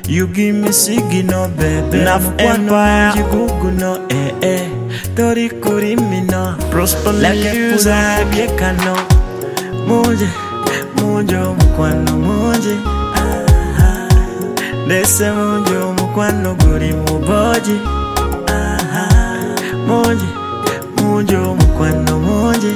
You give me signal, baby. Enough empire, you Google no, Tori kuri mino, prosper like a puza, biekano. Moje, mojo mukwano moje. Dese mojo mukwano guri muboji. Moje, mojo mukwano moje.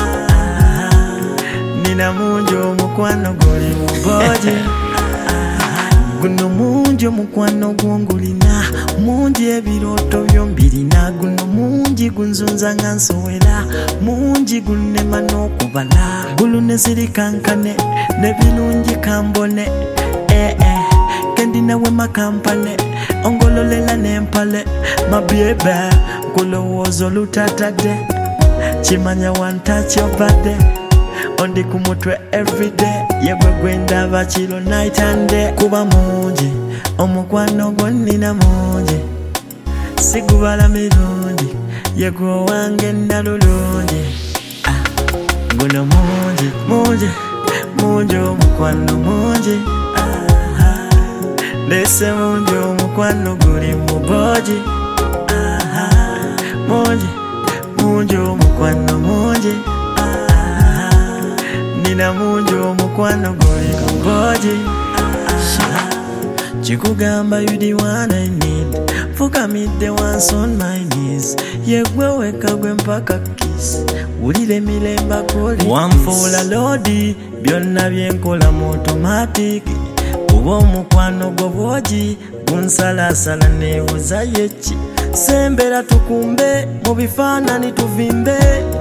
Nina mojo mukwano guri muboji. Guno mungi omukwano gwongulina mungi ebiroto byombirina guno mungi gunzunza nga nsowera mungi gunnema n'okubala gulune zirikankane ne birungi kambone kendi nawe makampane ongololela n'empale mabyebe kulowooza olutatadde kimanya wantaki obadde ondi ku mutwe everyday yegwe gwendaba kiro night and day kuba mungi omukwano gwo nnina mungi sigubala mirungi yegwe wange nalulungi guno mungi mungi mungi omukwano mungi ndese mungi omukwano guli muboji mungi mungi omukwano mungi Nina mungi omukwano guli muboji Chikugamba you the one I need Fukamidde once on my knees Yegwe weka gwe mpaka kiss Ulile milemba koli Wamfula lodi Byonna byenkola mu automatic Ubo omukwano gwo bwoji Gunsalasala nebuza yechi Sembera tukumbe Mu bifaananyi tuvimbe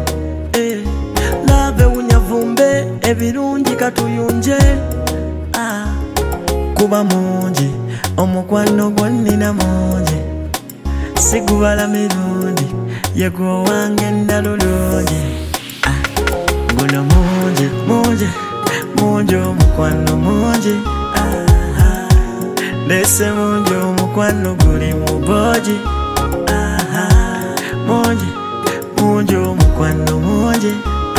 Lave unyavumbe Ebirungi katuyunje Kuba mungi omukwano gwo nnina mungi sigubala mirundi yegwe wange nalulungi guno mungi mungi mungi omukwano mungi ndese mungi omukwano guli muboji mungi mungi omukwano mungi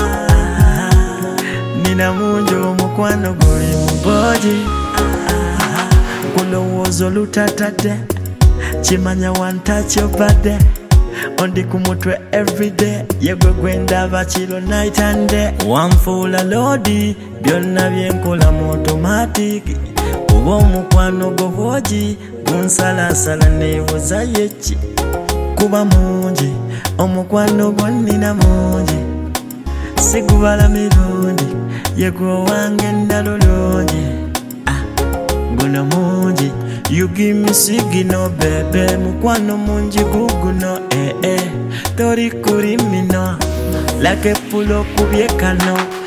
nina mungi omukwano guli muboji kulowooza olutatadde kimanya wantaki obadde ondi ku mutwe everyday yegwe gwendaba kiro night and day wamfuula lodi byonna byenkola mu automatic oba omukwano gwo bwogi gunsalasala nebuza yeki kuba mungi omukwano gwo nnina mungi sigubala mirundi yegwe wange nalulungi guno mungi you give me signal baby mukwano mungi guguno tori kuri mino like a pulo kubyekano